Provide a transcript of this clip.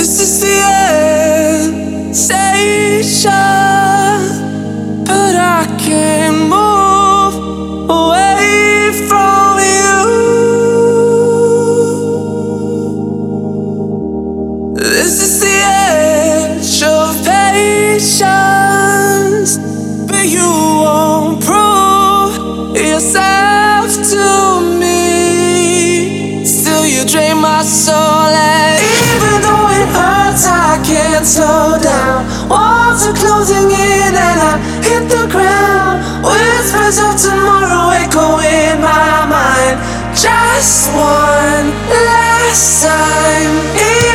This is the end station, but I can't move away from you. This is the edge of patience, but you won't prove yourself to me. Still you drain my soul, and even though it hurts, I can't slow down. Walls are closing in and I hit the ground. Whispers of tomorrow echo in my mind. Just one last time.